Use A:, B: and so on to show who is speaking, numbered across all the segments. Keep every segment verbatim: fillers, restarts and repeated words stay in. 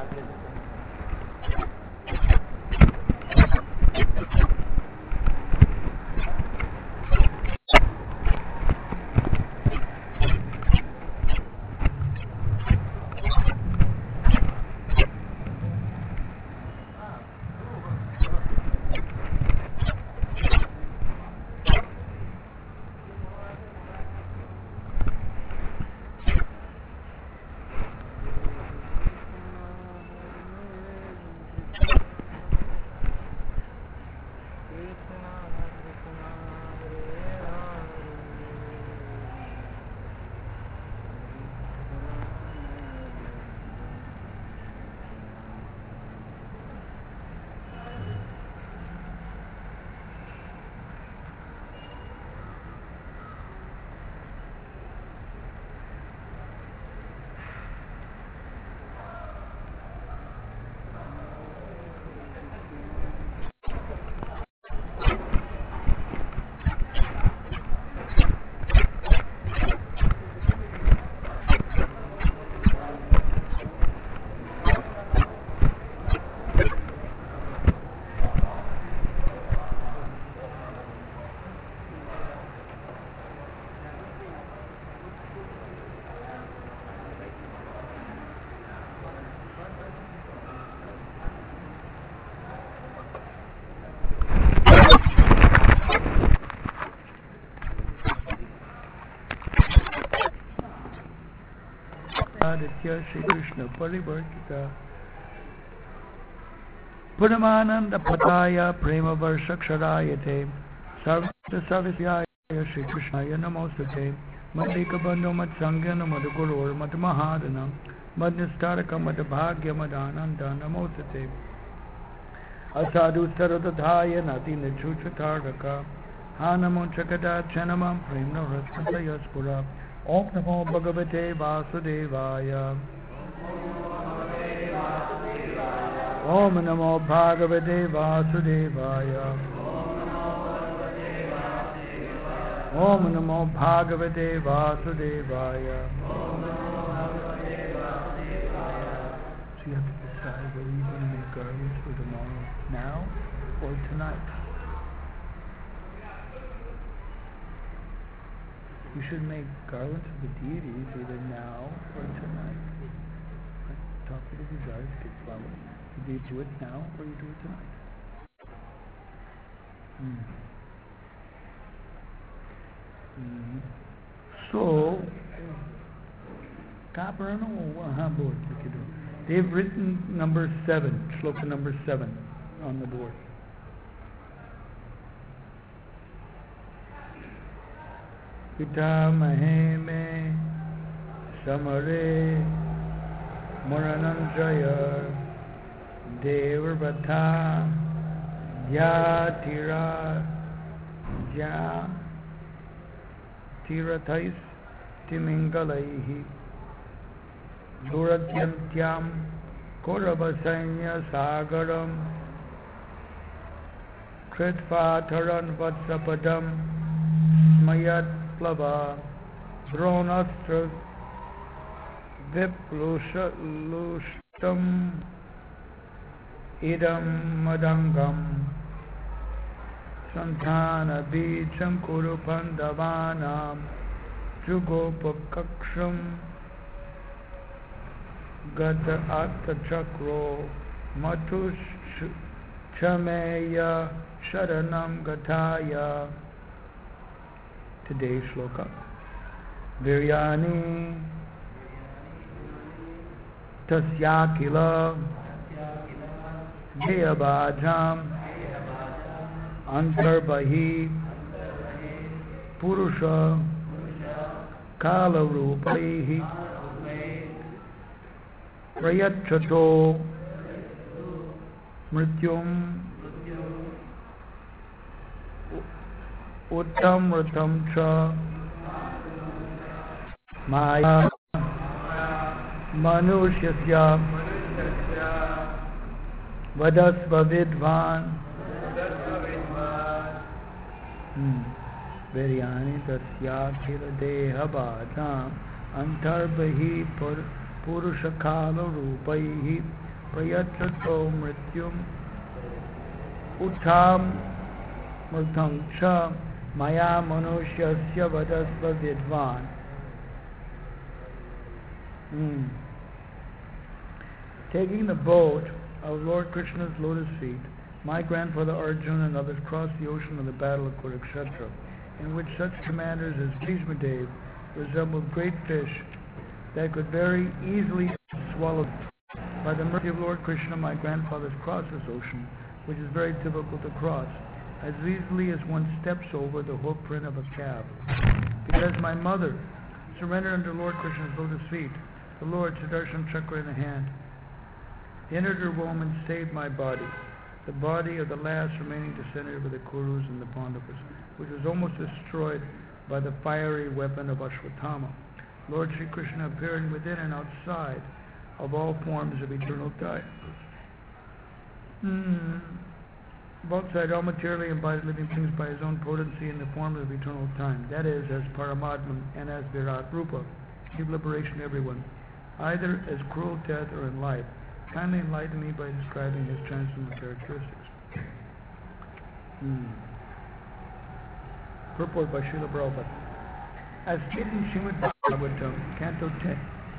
A: Aditya Shri Krishna Parivartita Puramananda Pataya Prema Varshaksharayate Sarvata Savisyaya Shri Krishnaya Namostate Madhika Bandhu Mad Sangyana Madhugurur Mad Mahadana Madnistaraka Mad Bhagya Madananda Namostate Asadu Saradadhaya Nati Nichuchataraka Hanamo Chakada Chanamam Premna Raspataya Spura Om Namo Bhagavate Vasudevaya Om Namo Bhagavate Vasudevaya Om Namo Bhagavate Vasudevaya. So you have to decide whether you're going to make garlands for tomorrow, now, or tonight. You should make garlands of the deities either now or tonight. Like, talk to the Pujaris, get flowers. Either you do it now or you do it tonight. Mm. Mm. So, they've written number seven, shloka number seven on the board. Pitamahe me samare marananjaya devarvata yatira ya tirathais timingalaihi duradyantyam koravasanya sagaram kritvatharan vatsapadam smayat Plava Dronastra Viplushtam Idam Madangam Santana Bijam Kurupandavanam Jugopakaksham Gata Atta Chakro Matush Chameya Sharanam Gataya. Today's shloka. Viryani Tasyakila Deyabhajam Antarbahi Purusha Kalarupaihi Prayachato Mrityum Uttam Ratam Cha Maya Manushasya Vadasva Vidvan Viryani Tasya Khila Deha Bhajam Antarbahi Purushakala Rupaihi prayachato mrityum uttam murtam cha maya manusyasya vadasva vidvan. Hmm. Taking the boat of Lord Krishna's lotus feet, my grandfather Arjuna and others crossed the ocean of the battle of Kurukshetra, in which such commanders as Bhishma Dev resembled great fish that could very easily be swallowed. By the mercy of Lord Krishna, my grandfathers crossed this ocean, which is very difficult to cross, as easily as one steps over the hoof print of a calf. Because my mother surrendered under Lord Krishna's lotus feet, the Lord Sudarshan Chakra in the hand, entered her womb and saved my body, the body of the last remaining descendant of the Kurus and the Pandavas, which was almost destroyed by the fiery weapon of Ashwatthama. Lord Sri Krishna appearing within and outside of all forms of eternal time. Mm. Outside all materially embodied living things by his own potency in the form of eternal time, that is, as Paramatman and as Virat Rupa, give liberation to everyone, either as cruel death or in life. Kindly enlighten me by describing his transcendental characteristics. Hmm. Purport by Srila Prabhupada. As stated in Srimad Bhagavatam, Canto ten,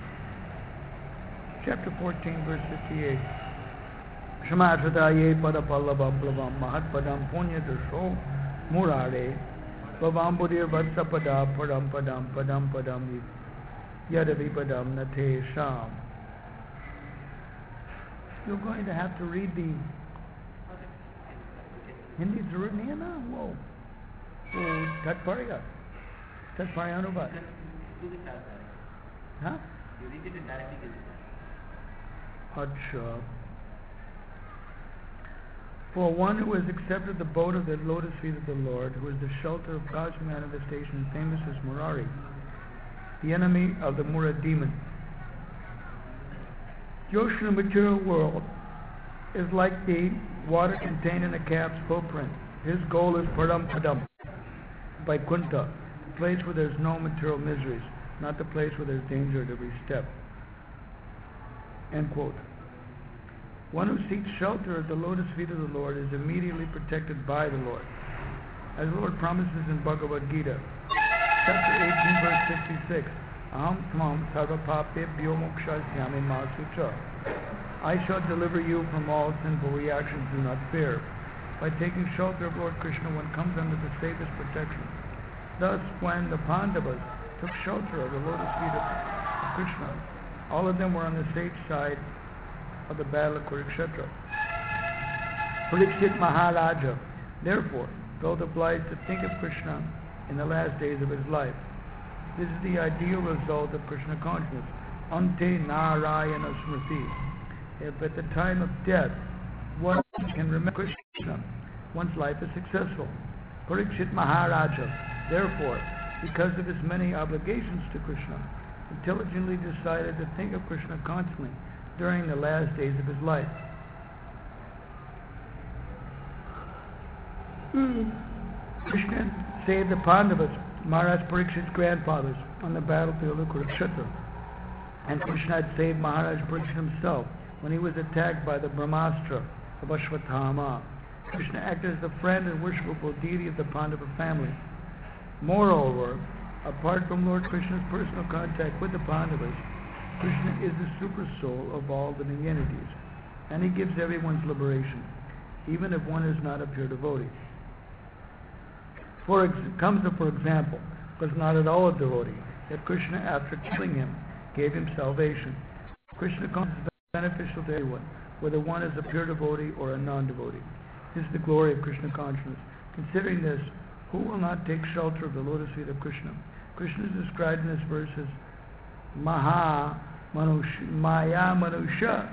A: Chapter fourteen, verse fifty-eight. Shamasataye pada pallavam plavam mahatpadam punya dasho murare pavambudir vatsapada padam padam padam padam yadavipadam nate sham. You're going to have to read the Hindi Zarur nahi hai na? Whoa. So, Tatparya. Tatparya Anuvad. Huh?
B: You read it directly.
A: Acha. For one who has accepted the abode of the lotus feet of the Lord, who is the shelter of God's manifestation, famous as Murari, the enemy of the Mura demon. The ocean of material world is like the water contained in a calf's footprint. His goal is Param Padam, Vaikuntha, the place where there's no material miseries, not the place where there's danger at every step. End quote. One who seeks shelter at the lotus feet of the Lord is immediately protected by the Lord. As the Lord promises in Bhagavad Gita, chapter eighteen, verse fifty-six, Aham tvam sarva papebhyo mokshasyami ma sucha. I shall deliver you from all sinful reactions, do not fear. By taking shelter of Lord Krishna, one comes under the safest protection. Thus, when the Pandavas took shelter of the lotus feet of Krishna, all of them were on the safe side of the battle of Kurukshetra. Parikshit Maharaja, therefore, felt obliged to think of Krishna in the last days of his life. This is the ideal result of Krishna consciousness. Ante Narayana Smriti. If at the time of death one can remember Krishna, one's life is successful. Parikshit Maharaja, therefore, because of his many obligations to Krishna, intelligently decided to think of Krishna constantly during the last days of his life. Mm. Krishna saved the Pandavas, Maharaj Parikshit's grandfathers, on the battlefield of Kurukshetra. And Krishna had saved Maharaj Parikshit himself when he was attacked by the Brahmastra of Ashwatthama. Krishna acted as the friend and worshipful deity of the Pandava family. Moreover, apart from Lord Krishna's personal contact with the Pandavas, Krishna is the super soul of all living entities, and he gives everyone's liberation, even if one is not a pure devotee. For ex- comes up, for example, was not at all a devotee, that Krishna, after killing him, gave him salvation. Krishna consciousness is beneficial to everyone, whether one is a pure devotee or a non-devotee. This is the glory of Krishna consciousness. Considering this, who will not take shelter of the lotus feet of Krishna? Krishna is described in this verse as Maha Manusha, Maya Manusha,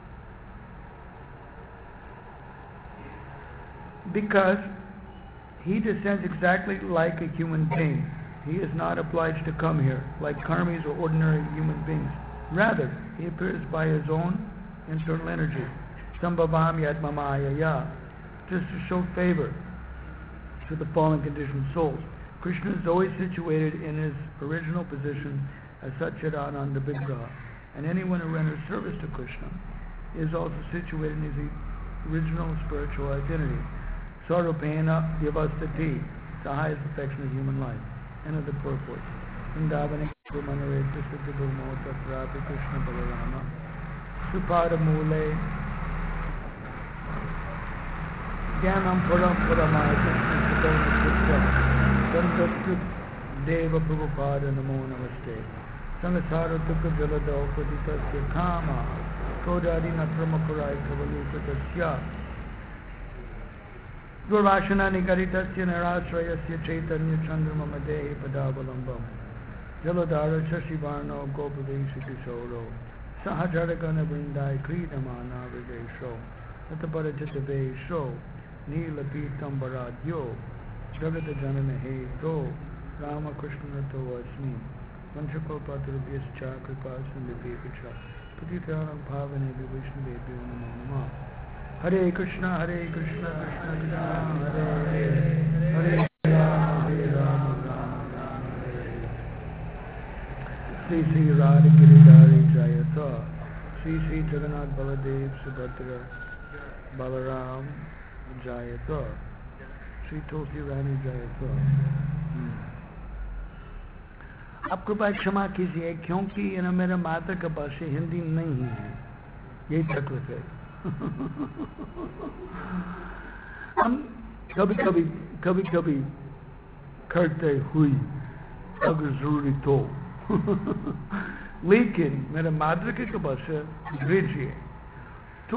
A: because he descends exactly like a human being. He is not obliged to come here like karmis or ordinary human beings. Rather, he appears by his own internal energy, Sambhavam Yatmamayaya, just to show favor to the fallen conditioned souls. Krishna is always situated in his original position as Satchidananda Vigraha, and anyone who renders service to Krishna is also situated in his original spiritual identity. Sarupena Vyavastati, the highest perfection of human life. End of the purport. Vrindavan Manareta Siddha Bhumota Prati Krishna Balarama Supada Mule Jnanam Puram Purama Krishna Siddhana Siddha Santaskrit Deva Prabhupada Namo Namaste Sangasara Tukka Jalada Upaditasya Kama Kodari Natramakurai Kavalukatasya Durvashana Nikaritasya Narasrayasya Chaitanya Chandrama Madehi Padavalambam Jaladara Shashivarno Gopadesha Kishoro Sahajaragana Vrindai Kridamana Videsho Ataparajitave Sho Nila Pitam Baradyo Jagata Janana He Do Rama Krishna To Asmi Vanchako Patrubhyas Cha Kripa Sindhivekacha Patitharam Bhavane Vishnuvedyo Namo Namah Hare Krishna Hare Krishna Krishna Krishna Hare Hare Hare Rama Hare Rama Rama Rama Hare Sri Sri Radha Giridhari Jayata Sri Sri Jagannath Baladev Subhadra Balaram Jayata Sri Tulsi Rani Jayata. आप कृपया क्षमा कीजिए क्योंकि ये ना मेरा माता का भाषा हिंदी नहीं है, यही तकलीफ है। हम कभी कभी कभी कभी करते हुए अगर जरूरी तो लेकिन मेरा मातृका की भाषा अंग्रेजी है तो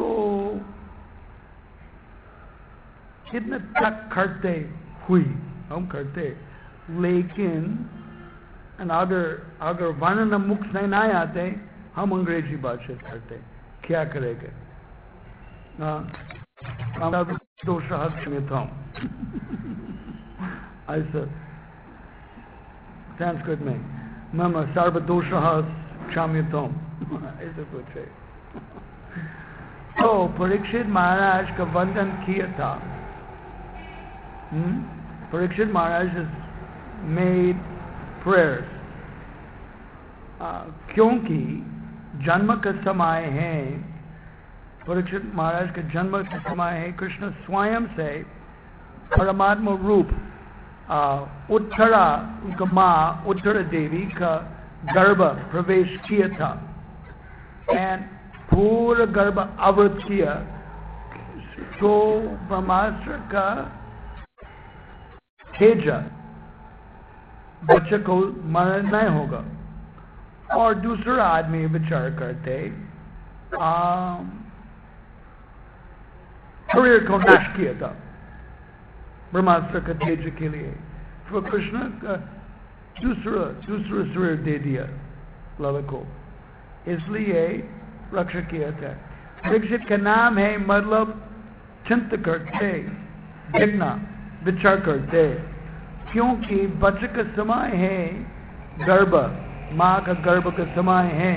A: कितना तक करते हुए हम करते, लेकिन अगर अगर वर्णन मुख नहीं नहीं आते हम अंग्रेजी भाषा करते, क्या करेंगे? दोषः क्षम्यताम् ऐसा संस्कृत में मम सर्वदोषः क्षम्यताम् ऐसा कुछ है। तो परीक्षित महाराज का वंदन किया था। परीक्षित महाराज has made prayers uh, क्योंकि जन्म का समय है, परीक्षित महाराज के जन्म का समय है, कृष्ण स्वयं से परमात्मा रूप उत्तरा उनका माँ उत्तरा देवी का गर्भ प्रवेश किया था एंड पूरा गर्भ अवरुद्ध किया तो ब्रह्मास्त्र का तेजा बच्चे को मरण नहीं होगा। और दूसरा आदमी विचार करते शरीर को नाश किया था ब्रह्मास्त्र का तेज के लिए, तो कृष्ण का दूसरा दूसरा शरीर दे दिया लला को, इसलिए रक्षा किया था। परीक्षित का नाम है मतलब चिंता करते, देखना विचार करते, क्योंकि बच्चे का समय है, गर्भ माँ का गर्भ का समय है,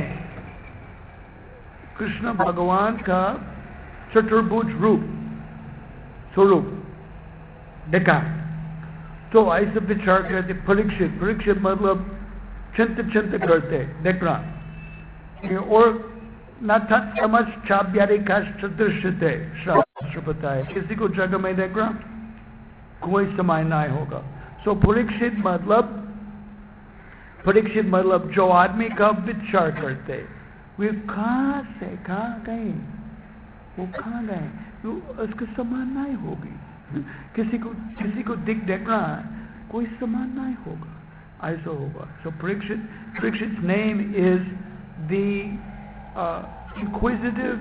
A: कृष्ण भगवान का चतुर्भुज रूप स्वरूप देखा। तो ऐसे विचार करते परीक्षित, परीक्षित मतलब चिंता चिंता करते देखना और न था समझ चाब्यारी का सदृश्य थे शास्त्र बताए, किसी को जगह में देखना कोई समय नहीं होगा। सो परीक्षित मतलब परीक्षित मतलब जो आदमी का विचार करते वे कहाँ से कहाँ गए, वो कहाँ गए, वो उसका समान नहीं होगी, किसी को किसी को दिख देखना कोई समान नहीं होगा, ऐसा होगा। So Parikshit Parikshit name is the inquisitive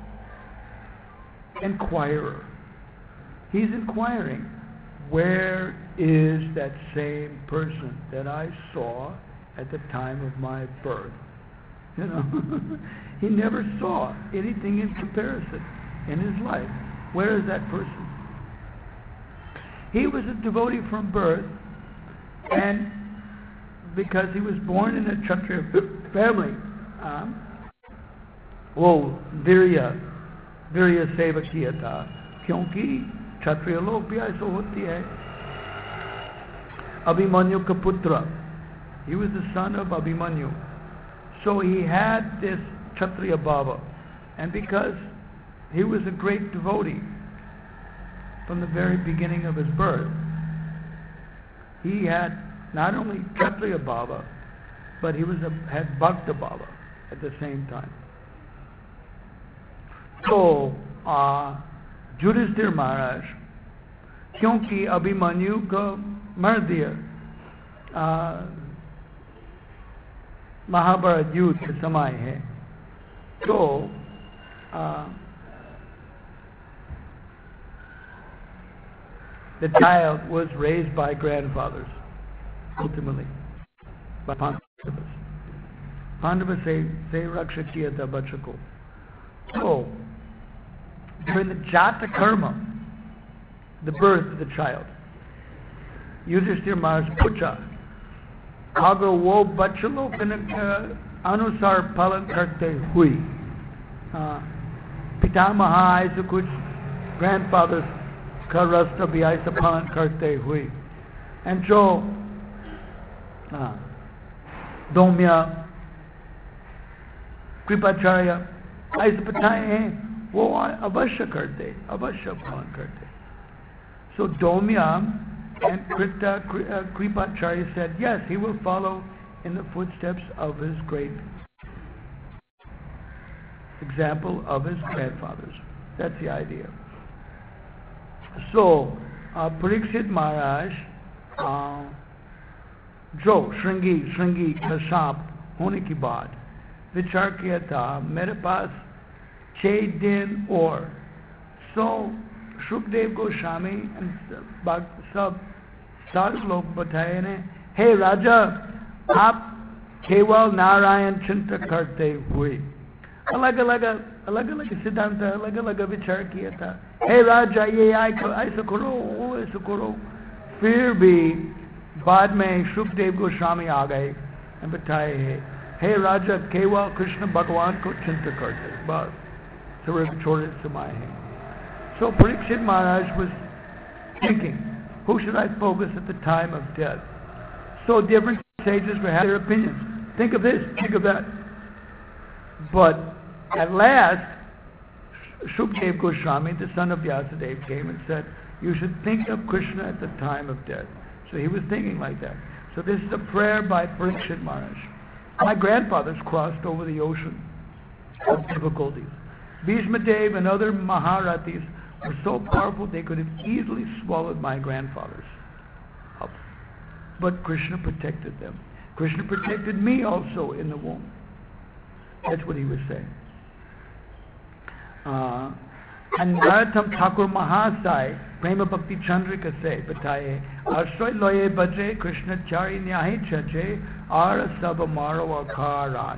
A: inquirer. He's inquiring, where is that same person that I saw at the time of my birth? You know, he never saw anything in comparison in his life. Where is that person? He was a devotee from birth, and because he was born in a Kshatriya family, um, वो वीर्य वीर्य सेवा किया था, क्योंकि क्षत्रिय लोग भी ऐसा होती है। Abhimanyu का पुत्र, he was the son of Abhimanyu, so he had this Kshatriya bhava, And because he was a great devotee from the very beginning of his birth, he had not only Kshatriya Bhava, but he was a, had Bhakta Bhava at the same time. So, uh, Yudhishthir Maharaj, क्योंकि अभिमन्यु को मर दिया महाभारत युद्ध के समय है, तो uh, the child was raised by grandfathers, ultimately, by Pandavas. Pandavas say, say Raksha kiya tha bacha ko. So, during the Jata Karma, the birth of the child, Yudhishthir Maharaj pucha, agar wo bacha log anusar palan karte hui. Pitamaha aisa kuch grandfathers ka rasta bhi aisa palan karte hui. And so, uh, Domya, Kripacharya, aisa बताए हैं वो अवश्य करते, अवश्य पालन करते. So Domya and Krita, uh, Kripacharya said, yes, he will follow in the footsteps of his great example of his grandfathers. That's the idea. So, uh, Parikshit Maharaj, uh, जो श्रृंगी श्रृंगी का सांप होने की बाद विचार किया था, मेरे पास छह दिन और. So, Shukdev Goswami and सब सारे लोग बताए ने, हे राजा, आप केवल नारायण चिंता करते हुए अलग अलग अलग अलग सिद्धांत अलग अलग विचार किया था. हे राजा, ये ऐसा करो, वो ऐसा करो. फिर भी बाद में शुकदेव गोस्वामी आ गए और बताए हैं, हे राजा, केवल कृष्ण भगवान को चिंता करते, बस थोड़े छोटे समय है. So Parikshit Maharaj was thinking, who should I focus at the time of death? So different sages will have their opinions. Think of this, think of that. But at last, Shukdev Goswami, the son of Vyasadeva, came and said, you should think of Krishna at the time of death. So he was thinking like that. So this is a prayer by Parikshit Maharaj. My grandfathers crossed over the ocean of difficulties. Bhishma Dev and other Maharathis were so powerful they could have easily swallowed my grandfathers up. But Krishna protected them. Krishna protected me also in the womb. That's what he was saying. Uh, and Naratam Thakur Mahasai, Prema Bhakti Chandrika se, bataye, Arshoy loye baje, Krishna chari nyahi chaje, Ara saba maro akaran.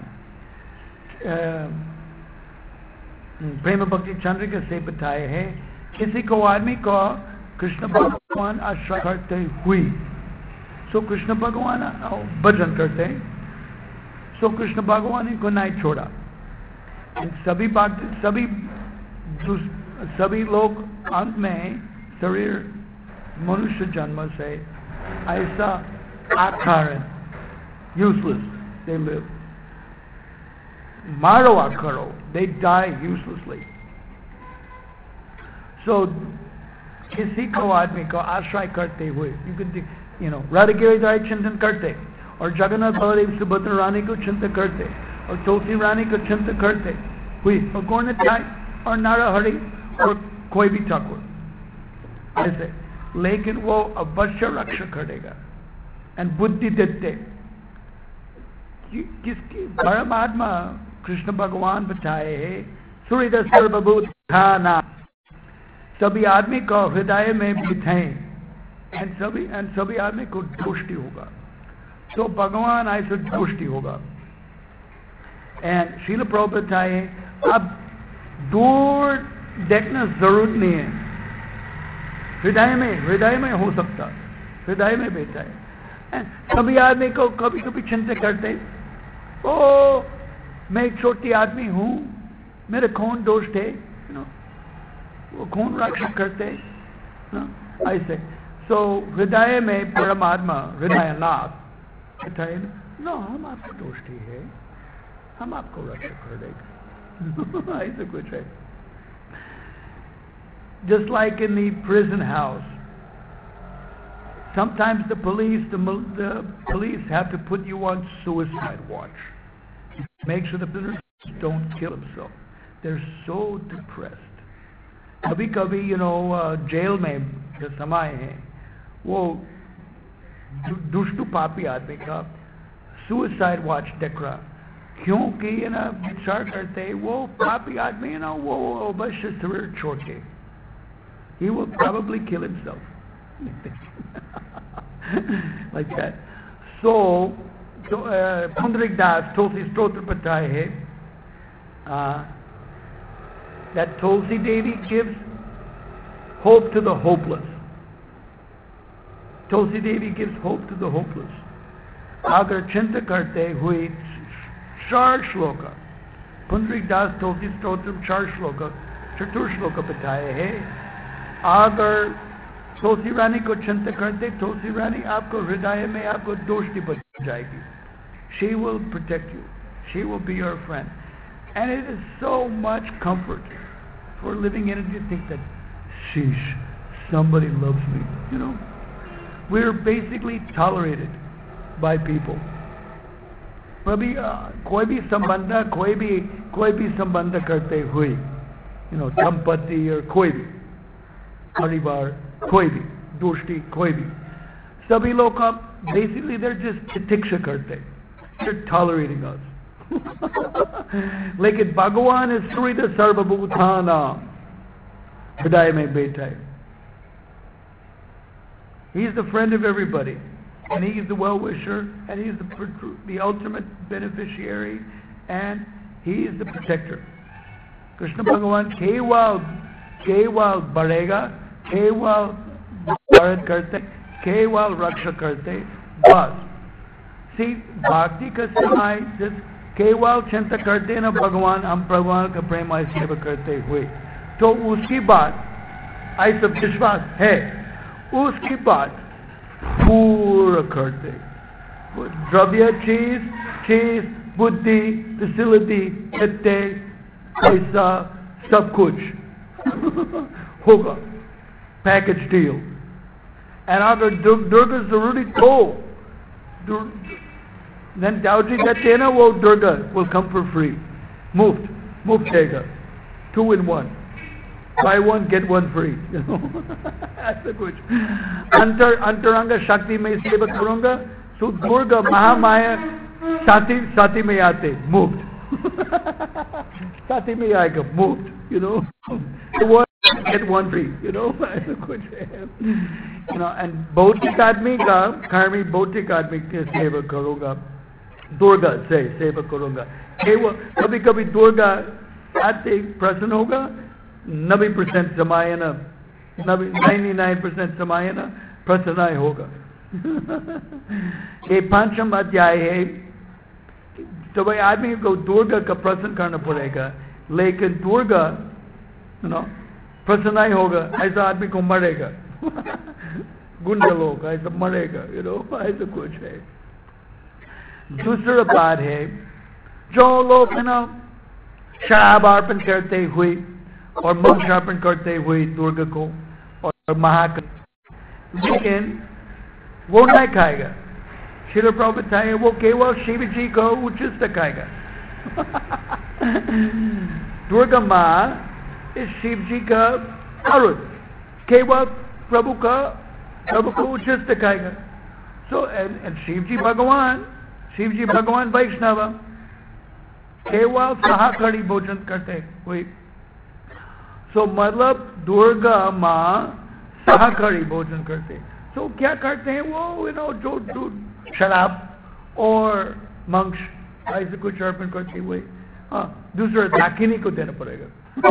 A: प्रेम भक्ति चंद्रिका से बताए हैं, किसी को आदमी को कृष्ण भगवान आश्रय करते हुई, सो कृष्ण भगवान भजन करते हैं, सो कृष्ण भगवान इनको नहीं छोड़ा. सभी बात सभी सभी लोग अंत में शरीर मनुष्य जन्म से ऐसा आकारण useless they live. Maro akaro, they die uselessly. So, किसी को आदमी को आश्रय करते हुए, you can, you know, Radha Giridhar चिंतन करते, और जगन्नाथ बलदेव सुभद्रा रानी को चिंतन करते, और तुलसी रानी को चिंतन करते हुई, और गौरनिताई और नाराहरि और कोई भी ठाकुर ऐसे, लेकिन वो अवश्य रक्षा करेगा. And बुद्धि देते, किसकी परमात्मा कृष्ण भगवान बताए हैं, सूर्य सर्वभूतानां, सभी आदमी को हृदय में बिठाएं, एंड सभी एंड सभी आदमी को दृष्टि होगा. तो भगवान ऐसे दृष्टि होगा. एंड शील प्रभु बताए, अब दूर देखना जरूरत नहीं है, हृदय में हृदय में हो सकता, हृदय में बैठा है. एंड सभी आदमी को कभी कभी चिंता करते, ओ मैं एक छोटी आदमी हूँ, मेरे कौन दोस्त है, you know, वो कौन रक्षा करते, you know, ऐसे. सो हृदय में परमात्मा, हृदयनाथ कहता है, नो हम आपके दोस्त ही है, हम आपको रक्षा कर देंगे. ऐसा कुछ है. Just like in the prison house, sometimes the police, the, the police have to put you on suicide watch. Make sure the prisoners don't kill themselves. They're so depressed. कभी कभी you know uh, जेल में जो समय है वो दुष्ट पापी आदमी का suicide watch देख रहा, क्योंकि you know विचार करते वो पापी आदमी you know वो अवश्य शरीर छोड़ के he will probably kill himself. Like that. So, so uh, Pundarik Das, Tulsi Stotra Patay hai, uh, that Tulsi Devi gives hope to the hopeless. Tulsi Devi gives hope to the hopeless. Agar chinta karte hui char shloka, Pundarik Das Tulsi Stotra char shloka, chatur shloka pataya hai. अगर तुलसी रानी को चिंता करते, तुलसी रानी आपको हृदय में आपको दोस्ती बन जाएगी. She will protect you. She will be your friend. And it is so much comfort for living in it to think that, sheesh, somebody loves me. You know, we're basically tolerated by people. कभी कोई भी संबंध कोई भी कोई भी संबंध करते हुए, you know, दंपति और कोई भी परिवार कोई भी दोस्ती कोई भी सभी लोग का basically they're just प्रतीक्षा करते, they're tolerating us. लेकिन भगवान is सूर्य सर्वभूतानां हृदय में बैठा है. He's the friend of everybody, and he's the well-wisher, and he's the the ultimate beneficiary, and he is the protector. Krishna Bhagavan केवल केवल बढ़ेगा, केवल भारत करते, केवल रक्षा करते, बस. See, भक्ति का समय जिस केवल चिंता करते ना भगवान, हम भगवान का प्रेम सेवा करते हुए, तो उसकी बात ऐसा विश्वास है, उसकी बात पूरा करते. द्रव्य चीज चीज बुद्धि फैसिलिटी इतने पैसा सब कुछ होगा, package deal. And अगर दुर्गा जरूरी तो then दाऊजी कहते हैं ना वो Durga will come for free, मुफ्त मुफ्त देगा, two in one, buy one get one free. You know, ऐसा कुछ. अंतर अंतरंग शक्ति में सेवा करूँगा, so दुर्गा महामाया साथी साथी में आते मुफ्त. साथी में आएगा मुफ्त. You know, one get one free. You know, ऐसा कुछ है. You know, and भौतिक आदमी का कर्मी भौतिक आदमी की सेवा करूँगा, दुर्गा से सेवा करूँगा. केवल कभी कभी दुर्गा आते प्रसन्न होगा, नब्बे परसेंट समय ना नब्बे नाइन्टी नाइन परसेंट समय ना प्रसन्न होगा. ये पंचम अध्याय है. तो भाई आदमी को दुर्गा का प्रसन्न करना पड़ेगा, लेकिन दुर्गा you know, प्रसन्न होगा, ऐसा आदमी को मरेगा. गुंडा लोग ऐसा मरेगा, you know, ऐसा कुछ है. दूसरा बात है, जो लोग है ना शराब अर्पण करते हुए और मांस अर्पण करते हुए दुर्गा को और महाकाल, लेकिन वो नहीं खाएगा. श्रील प्रभुपाद बताए वो केवल शिव जी को उचित खाएगा. दुर्गा माँ इस शिव जी का अरुण केवल प्रभु का प्रभु को उचित खाएगा. सो एंड शिव जी भगवान शिव जी भगवान वैष्णव केवल शाकाहारी भोजन करते हुए. सो मतलब दुर्गा माँ शाकाहारी भोजन करते. तो क्या करते हैं वो, यू नो, जो दूध शराब और मांस ऐसे कुछ अर्पण करते हुए, हाँ, दूसरा दाकिनी को देना पड़ेगा.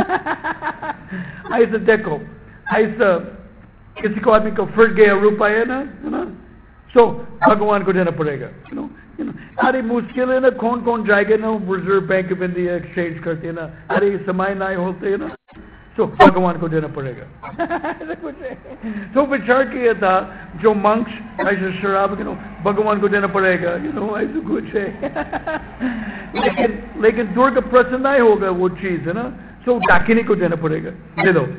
A: ऐसा देखो, ऐसा किसी को आदमी को फट गया रुपया ना, है ना, सो भगवान को देना पड़ेगा. यू नो यू नो अरे मुश्किल है ना, कौन कौन जाएगा ना reserve bank of India exchange करते हैं ना, अरे समय नहीं होते है ना, सो भगवान को देना पड़ेगा। ऐसा कुछ है। तो विचार किया था जो मंक्स ऐसे शराब यू नो भगवान को देना पड़ेगा, यू नो ऐसा कुछ है। लेकिन लेकिन दुर्गा प्रसन्न नहीं होगा वो चीज है ना, सो डाकिनी को देना पड़ेगा, ले लो।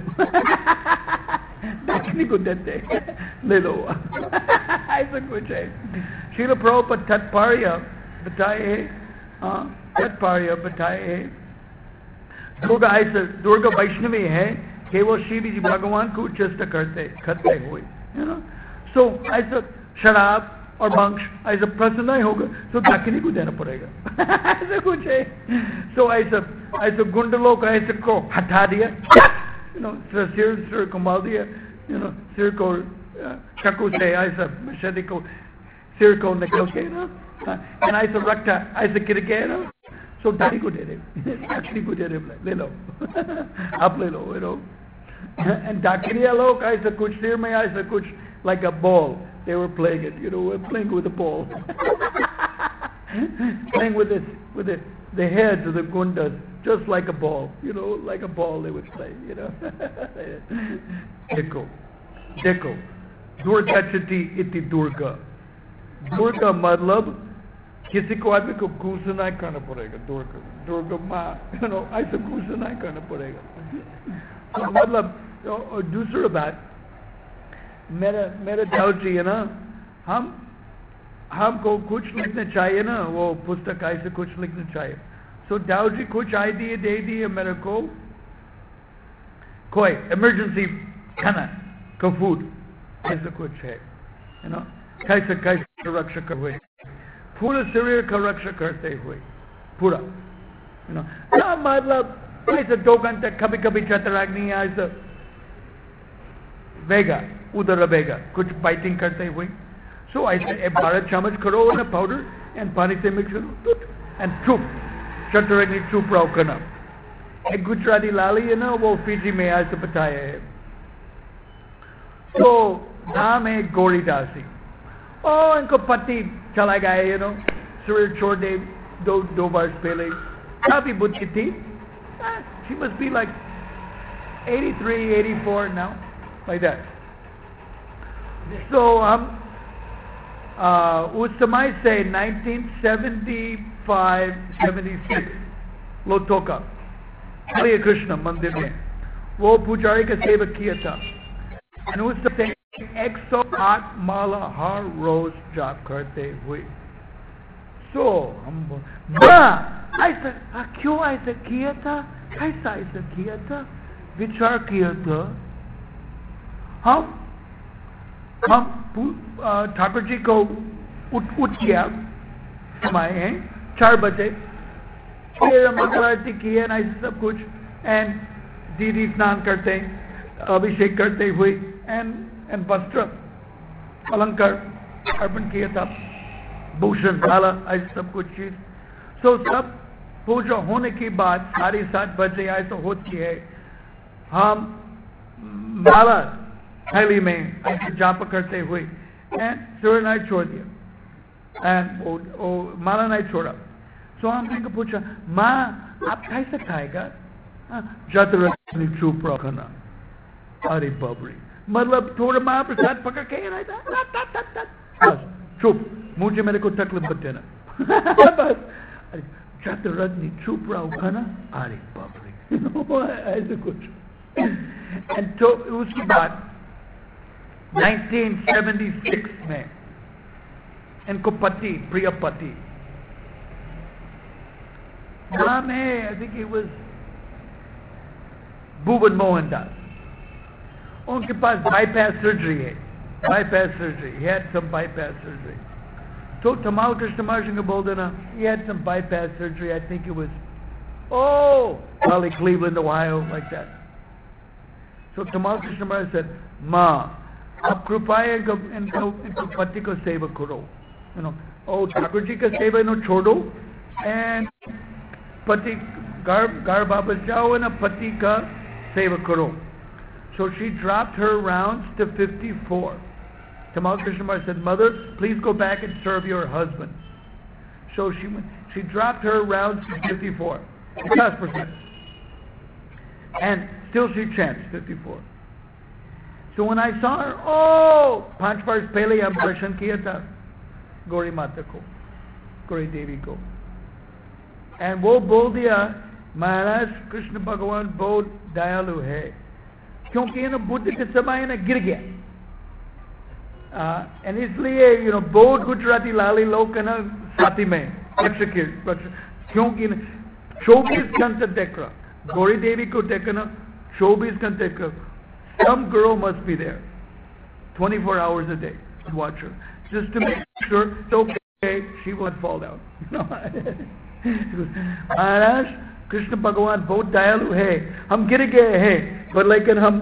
A: डाकिनी को देते ले लो। ऐसा कुछ है। श्रील प्रभुपाद तात्पर्य बताए, तात्पर्य बताए दुर्गा ऐसे दुर्गा वैष्णवी है केवल शिव जी भगवान को उच्चस्त करते करते हुए, यू नो सो ऐसा शराब और वंश ऐसा प्रसन्न नहीं होगा तो डाकिनी को देना पड़ेगा। ऐसा कुछ है। सो ऐसा ऐसा गुंडलों को ऐसे को हटा दिया, यू नो सिर सिर घुमा दिया, यू नो सिर को चाकू से ऐसा मशहदी को सिर को निकल के ना and ऐसा रखता ऐसे गिर गया ना, सो डाकिनी को दे दे, डाकिनी को दे दे, ले लो। आप ले लो, यू नो and डाकिनी लोग ऐसा कुछ सिर में ऐसा कुछ like a ball. They were playing it, you know, playing with the ball. Playing with it, with the, the heads of the gundas, just like a ball, you know, like a ball they would play, you know. Dekho, dekho, Durga chati iti Durga. Durga matlab, किसी को आदमी को गुस्सा नहीं करना पड़ेगा, दुर्गा दुर्गा माँ, you know, ऐसा गुस्सा नहीं करना पड़ेगा। तो मतलब और दूसरा बात, मेरा मेरा दाऊद जी है ना, हम हमको कुछ लिखना चाहिए ना, वो पुस्तक ऐसे कुछ लिखना चाहिए। सो so, दाऊद जी कुछ आइडिया दे दिए मेरे को, कोई इमरजेंसी खाना का फूड ऐसा कुछ है, यू नो कैसे कैसे रक्षा कर हुए, पूरा शरीर का रक्षा करते हुए पूरा, यू नो ना मतलब ऐसे दो घंटे कभी कभी चतुराग्नि ऐसा वेगा उधर रहेगा कुछ फाइटिंग करते हुए। सो ऐसे बारह चम्मच करो ना पाउडर एंड पानी से मिक्स करो एंड चुप चतुराग्नि चुप रहो करना। एक गुजराती लाली है ना, वो फिजी में ऐसे बताया है। तो नाम है गौरी दासी। ओ इनको पति चला गया, यू नो शरीर छोड़ दे दो दो वर्ष पहले, काफी बुद्धि थी। She must be like eighty-three, eighty-four now, like that. So हम uh, उस समय से nineteen seventy-five, seventy-six लोटोका हरे कृष्ण मंदिर में वो पुजारी का सेवा किया था। और उस समय एक सौ आठ माला हर रोज जाप करते हुए। सो हम ऐसा क्यों ऐसा किया था, कैसा ऐसा किया था, विचार किया था। हम हम ठाकुर जी को उठ उठ किया समय है चार बजे, फिर मंगल आरती की है ना ऐसे सब कुछ, एंड दीदी स्नान करते अभिषेक करते हुए एंड एंड वस्त्र अलंकार अर्पण किया था, भूषण माला ऐसे सब कुछ चीज। सो सब पूजा होने के बाद साढ़े सात बजे ऐसा होती है, हम माला थैली में ऐसे जाप करते हुए एंड सूर्य नहीं छोड़ दिया एंड वो, वो माला नहीं छोड़ा। सो हमने को पूछा, माँ आप कैसे खाएगा? जतरग्नि चुप रखना। अरे बाबरी, मतलब थोड़ा माँ प्रसाद पकड़ के बस चुप, मुझे मेरे को तकलीफ मत देना। बस अरे जतरग्नि चुप रखना। अरे बाबरी, ऐसे कुछ। एंड तो उसके बाद nineteen seventy-six में इनको पति प्रिय पति नाम है, I think it was Bhuvan Mohan Das, उनके पास बाईपास सर्जरी है, bypass surgery, he had some bypass surgery. तो Tamal Krishna Maharaj को बोल देना, he had some bypass surgery, I think it was, oh, probably Cleveland, Ohio, like that. So Tamal Krishna Maharaj said, Ma, आप कृपया इनको इनको इनको पति को सेवा करो, यू नो और ठाकुर जी का सेवा इनको छोड़ो एंड पति घर घर वापस जाओ ना, पति का सेवा करो। So she dropped her rounds to fifty-four. Tamal Krishna Maharaj said, Mother, please go back and serve your husband. So she she dropped her rounds to fifty-four, fifty percent. And Still she chants fifty-four. So when I saw her, oh, पांच वर्ष पहले हम दर्शन किया था गौरी माता को, गौरी देवी को, and वो बोल दिया महाराज कृष्ण भगवान बहुत दयालु है, क्योंकि ना बुद्ध के समय ना गिर गया, and इसलिए you know बहुत गुजराती लाली लोग ना साथी में execute, क्योंकि चौबीस घंटे देख रहा, गौरी देवी को देखना चौबीस घंटे देख रहा. Some girl must be there, twenty-four hours a day, to watch her, just to make sure it's okay, she won't fall down. महाराज कृष्ण भगवान बहुत दयालु है, हम गिर गए हैं, पर लेकिन हम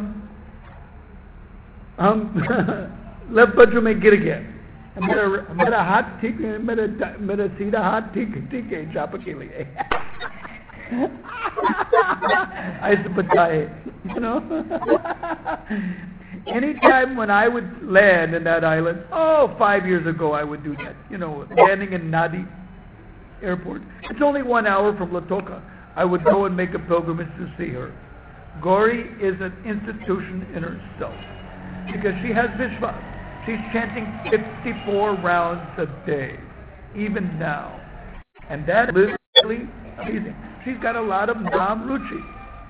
A: हम लपटों में गिर गए. मेरा मेरा हाथ ठीक है, मेरा मेरा सीधा हाथ ठीक ठीक है जाप के लिए. ऐसे बताए, you know. Anytime when I would land in that island, oh, five years ago I would do that, you know, landing in Nadi Airport. It's only one hour from Lautoka. I would go and make a pilgrimage to see her. Gauri is an institution in herself because she has Vishwas. She's chanting fifty-four rounds a day, even now. And that is literally amazing. She's got a lot of Nam Ruchi.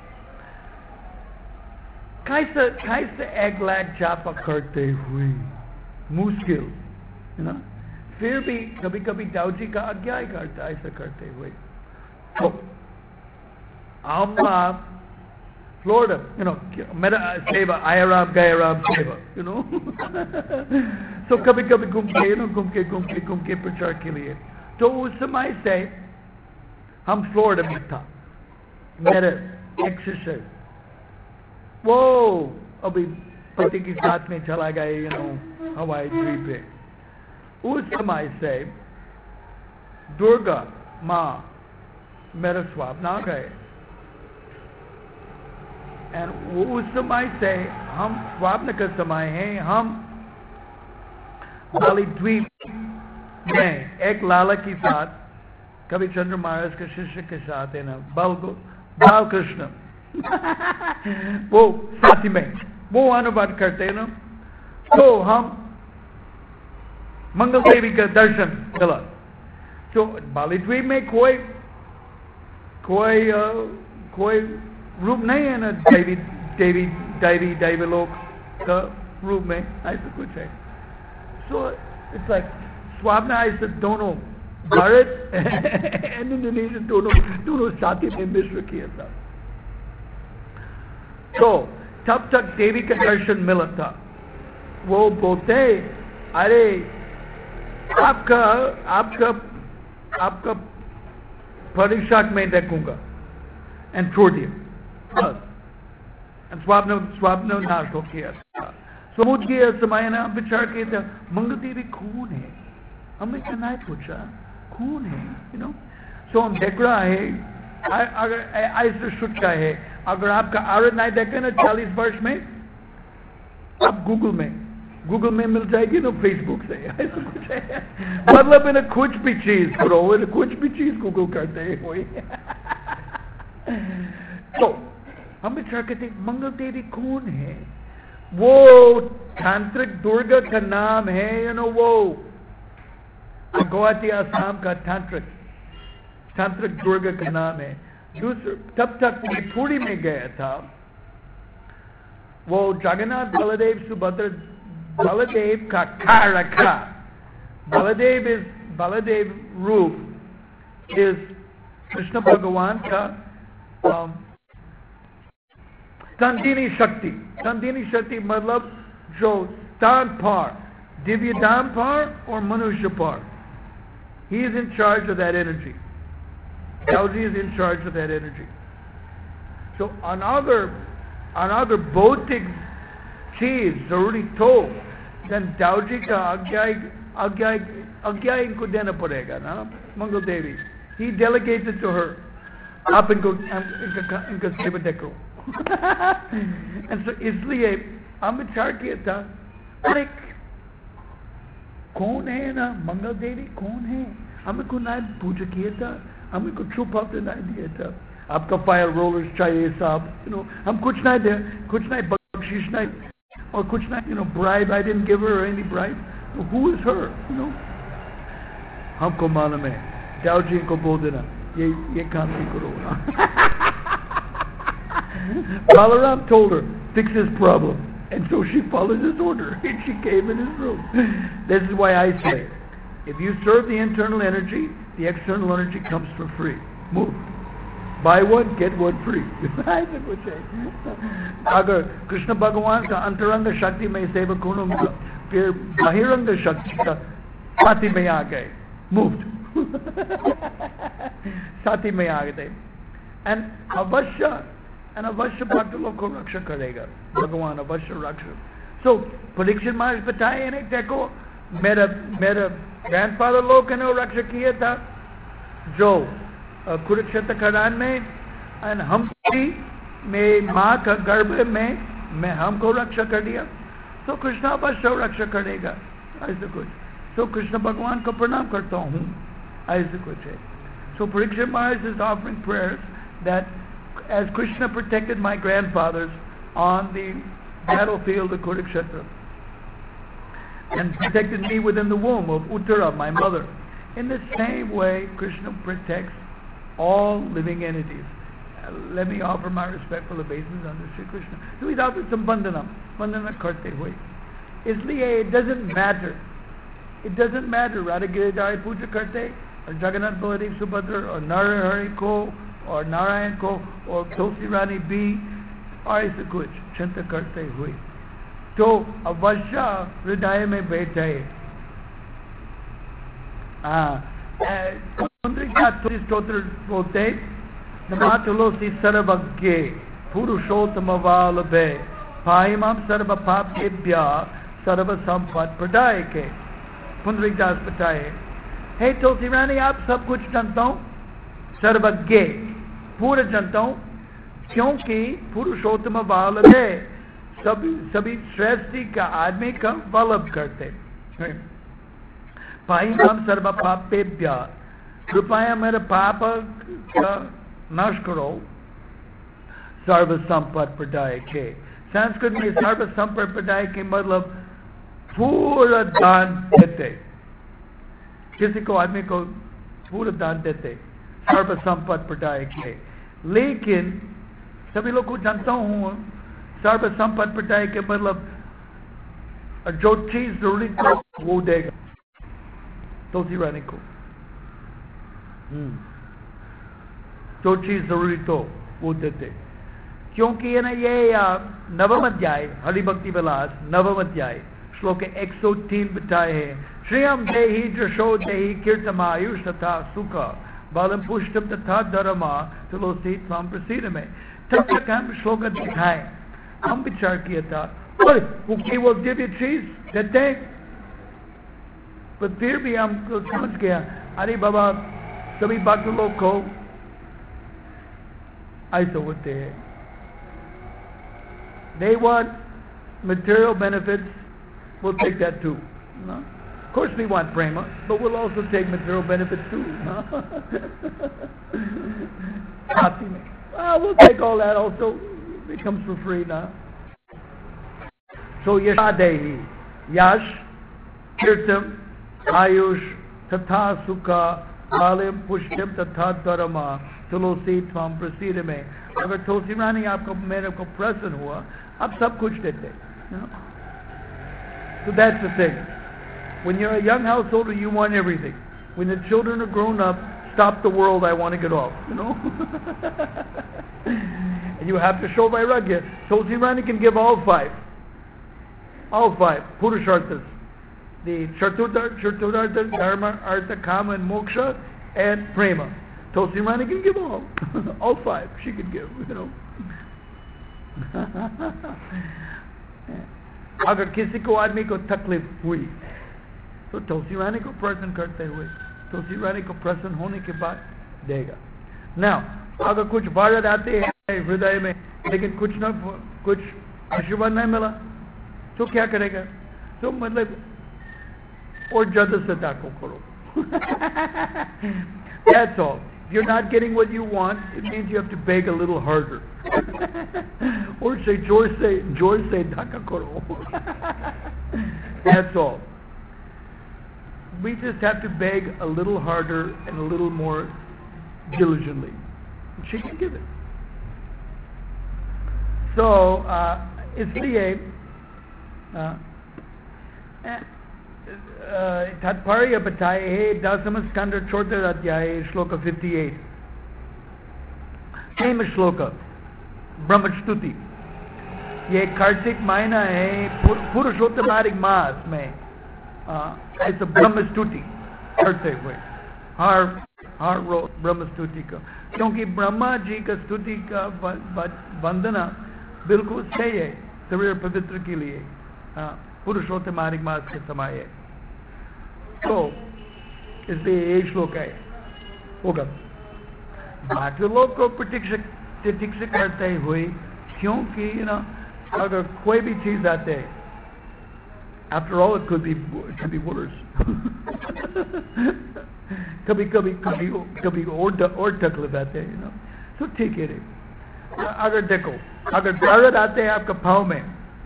A: कैसा कैसे एक लाख जापा करते हुए मुश्किल, you know, फिर भी कभी कभी दाऊजी का आज्ञा ही करता ऐसा करते हुए. तो हम फ्लोरिडा, you know, मेरा सेवा आयाराम गयाराम सेवा, you know. तो कभी कभी घूम के, you know, घूम के घूम के घूम के प्रचार के लिए. तो उस समय से हम फ्लोरिडा में था, मेरे एक्सरसाइज वो अभी पति के साथ में चला गए, यू नो, हवाई द्वीप पे. उस समय से दुर्गा माँ मेरा स्वापना गए, एंड उस समय से हम स्वापन का समय है, हम बाली द्वीप में एक लाला के साथ, कवि चंद्र महाराज के शिष्य के साथ है ना, बाल बाल कृष्ण वो साथी में वो अनुवाद करते हैं ना. तो हम मंगल देवी का दर्शन मिला. तो बाली द्वीप में कोई कोई आ, कोई रूप नहीं है ना, देवी देवी देवी देवी लोग का रूप में ऐसा कुछ है. सो इट्स लाइक स्वापना ऐसे दोनों भारत एंड इंडोनेशिया दोनों दोनों साथी में मिश्र किया था. तो तब तक देवी का दर्शन मिला था. वो बोलते अरे आपका आपका आपका परीक्षा में देखूंगा, एंड छोड़ दिया बस. एंड स्वप्न स्वप्न नाश हो गया था. समुद्र के समय ना विचार किया था मंगल देवी कौन है, हमें क्या नहीं पूछा कौन है, यू नो. सो हम देख रहा है, अगर ऐसे शुक्र है, अगर आपका आरत नहीं देखे ना चालीस वर्ष में, आप गूगल में गूगल में मिल जाएगी ना, फेसबुक से ऐसा कुछ है. मतलब है ना, कुछ भी चीज करो, कुछ भी चीज गूगल करते हैं कोई. तो हम विचार करते मंगल देवी कौन है. वो तांत्रिक दुर्गा का नाम है, यू नो, वो गुवाहाटी आसाम का तांत्रिक तांत्रिक दुर्गा का नाम है. दूसरा तब तक मैं पुरी में गया था, वो जगन्नाथ बलदेव सुभद्रा बलदेव का खा रखा. बलदेव इज बलदेव रूप इज कृष्ण भगवान का तंदीनी शक्ति. तंदीनी शक्ति मतलब जो दान पार, दिव्य दान पार और मनुष्य पार. He is in charge of that energy. Daoji is in charge of that energy. So another another भौतिक चीज जरूरी तो then दाऊजी का आज्ञा आज्ञा आज्ञा इनको देना पड़ेगा ना, मंगल देवी. He delegates it to her. आप इनको इनका इनका सेवा देखो. And so इसलिए हम विचार किया था, अरे कौन है ना मंगल देवी कौन है, हमें को नहीं पूजा किया था, हमें को छुपा नहीं दिया था. आपका फायर रोलर्स चाहिए साहब, you know, हम कुछ नहीं दे, कुछ नहीं बख्शिश नहीं, और कुछ नहीं, you know, bribe, I didn't give her any bribe. So who is her, you know? हमको मालूम है, दाऊ जी को बोल देना, ये ये काम नहीं करो ना. Balaram told her, fix his problem, and so she followed his order, and she came in his room. This is why I say, if you serve the internal energy, the external energy comes for free. Move. Buy one, get one free. ऐसा कुछ है. अगर कृष्ण भगवान का अंतरंग शक्ति में सेवक होंगे, फिर बहिरंग शक्ति का साथी में आ गए. Moved. साथी में आ गए. And अवश्य, and अवश्य भक्त लोग को रक्षा करेगा. भगवान अवश्य रक्षा. So परीक्षित महाराज बताए इन्हें, देखो मेरा मेरा ग्रैंडफादर लोग ने रक्षा किया था जो कुरुक्षेत्र का रण में, और हम भी में माँ का गर्भ में मैं हमको रक्षा कर दिया, तो कृष्ण अवश्य रक्षा करेगा. ऐसे कुछ. तो कृष्ण भगवान को प्रणाम करता हूँ. ऐसे कुछ है. So Parikshit Maharaj is offering prayers that as Krishna protected my grandfathers on the battlefield of Kurukshetra and protected me within the womb of Uttara, my mother, in the same way Krishna protects all living entities. Uh, let me offer my respectful obeisances unto Sri Krishna. So he's offered some bandhanam, bandhana karte hui. Isliye it doesn't matter. It doesn't matter. Radha Giridhari puja karte, or Jagannath Baladev Subhadra, or Narahari ko, or Narayan ko, or Tulsi Rani B, or aisa kuch, chinta karte hui. To avashya hridaya mein baithe. Ah, स्तोत्र बोलते नमातुलोसी सर्वज्ञे पुरुषोत्तम वालभे पाहिमाम सर्व पापेभ्य सर्व संपत् प्रदायके. पुंडरीक दास बताए, हे तुलसी रानी, आप सब कुछ जानता हूँ, सर्वज्ञ पूरा जानता हूँ, क्योंकि पुरुषोत्तम वालभे सभी सभी श्रेष्ठी का आदमी का वल्लभ करते. पाहिमाम सर्व पापेभ्य, कृपया मेरे पाप का नाश करो. सर्व संपत् प्रदाय के. संस्कृत में सर्व संपत् प्रदाय के मतलब पूरा दान देते, किसी को आदमी को पूरा दान देते, सर्व संपत् प्रदाय के. लेकिन सभी लोग को जानता हूँ, सर्व संपत् प्रदाय के मतलब जो चीज जरूरी तो वो देगा तुलसी रानी को. जो चीज जरूरी तो वो देते, क्योंकि ये ना ये नवम अध्याय हरिभक्ति विलास नवम अध्याय श्लोक एक सौ तीन बताए हैं. श्रियम देहि जशो देहि कीर्तमायुष तथा सुख बालम पुष्टम तथा धर्मा तुलसी त्वं प्रसीद में. तब तक हम श्लोक दिखाए, हम विचार किया था वो केवल दिव्य चीज देते, पर फिर भी हमको समझ गया, अरे बाबा सभी भक्त लोग को ऐसा होते हैं. They want material benefits, we'll take that too. No? Of course we want prema, but we'll also take material benefits too. No? Well, we'll take all that also. It comes for free now. So Yashadehi, Yash, Kirtam, Ayush, Tatha Sukha, Balim Pushtim Tatha Dharma, Tulsi Tvam Prasida में. अगर तुलसी रानी आपको मेरे को प्रसन्न हुआ, आप सब कुछ देते. So that's the thing. When you're a young householder, you want everything. When the children are grown up, stop the world, I want to get off. You know? And you have to show vairagya. Tulsi Rani can give all five. All five. Purusharthas. The Chaturartha, Dharma, Artha, Kama, and Moksha, and Prema. Tulsi Rani can give all. All five she can give, you know. अगर किसी को आदमी को तकलीफ हुई तो तुलसी रानी को प्रसन्न करते हुए तुलसी रानी को प्रसन्न होने के बाद देगा. Now, अगर कुछ भारत आते हैं हृदय में लेकिन कुछ न कुछ आशीर्वाद नहीं मिला तो क्या करेगा? तो मतलब और ज्यादा सदा को करो. That's all. If you're not getting what you want, it means you have to beg a little harder. Or say, George say, George say, Dhaka karo. That's all. We just have to beg a little harder and a little more diligently. She can give it. So, uh, इसलिए तात्पर्य बताए है दसम स्कंद चौथे अध्याय श्लोक अट्ठावन. Same श्लोक ब्रह्मस्तुति. ये कार्तिक महीना है पुरुषोत्तमारिक मास में ऐसा ब्रह्मस्तुति करते हुए हर हर रोज ब्रह्मस्तुति का, क्योंकि ब्रह्मा जी का स्तुति का वंदना बिल्कुल सही है शरीर पवित्र के लिए. पुरुषोत्तमारिक मास के समय है, तो इसलिए ये श्लोक है होगा. बाकी लोग को प्रतीक्षा प्रतीक्षा करते हुए, क्योंकि ना अगर कोई भी चीज आते है, after all it could be it could be worse. कभी कभी कभी कभी और और तकलीफ आते हैं, you know. तो ठीक है. अगर देखो, अगर दर्द आते हैं आपका पाँव में,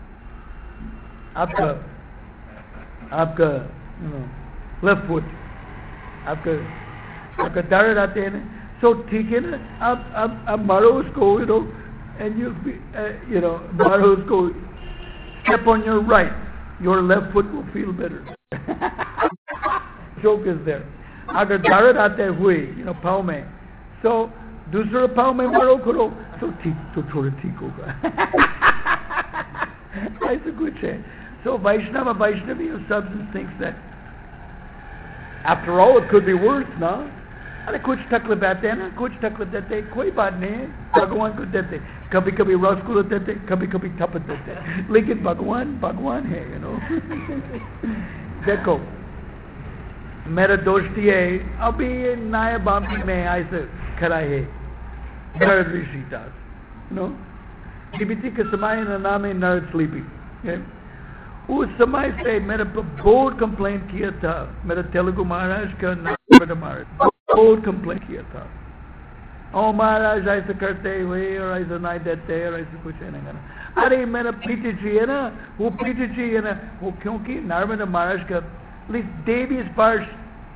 A: आपका आपका यू नो लेफ्ट फुट, आपका आपका दर्द आते हैं ना, तो ठीक है ना, आप आप आप मारो उसको, you know, and you you know मारो उसको, step on your right, your left foot will feel better. Joke is there. अगर दर्द आते हुए, यू नो, पाँव में, तो दूसरे पाँव में मारो करो, तो ठीक, तो थोड़ा ठीक होगा. ऐसा कुछ है. So Vaishnava, Vaishnavi of substance thinks that after all it could be worse, ना. अरे कुछ तकलीफ आते हैं ना, कुछ तकलीफ देते हैं, कोई बात नहीं है, भगवान को देते. कभी कभी रसगुल्ला देते, कभी कभी थप्पड़ देते, लेकिन भगवान भगवान है, यू नो. देखो, मेरा दोस्त है अभी नया बॉम्बे में ऐसे खड़ा है, नर्ड ऋषिदास, नो. डीबीटी के समय का नाम है नर्ड स्लीपी. उस समय से मेरे पर बहुत कंप्लेंट किया था, मेरा तेलुगु महाराज का नाम महाराज बहुत कंप्लेंट किया था. ओ महाराज ऐसे करते हुए और ऐसा नहीं देते और ऐसा कुछ है नहीं. अरे मेरा पीटी जी है ना, वो पीटी जी है ना, वो क्योंकि नर्मदा महाराज का देवी स्पर्श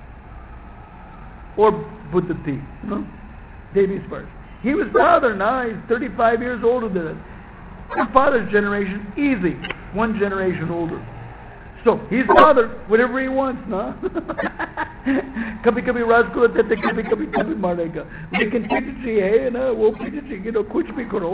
A: और बुद्ध थी, नो, देवी स्पर्श. He was father now, he's thirty-five years older than us. My father's generation, easy, one generation older. So, he's father, whatever he wants, ना. कभी कभी रसगुल्ला देते, कभी कभी कभी मारेगा. लेकिन पीटी जी है ना, वो पीटी जी की तो कुछ भी करो.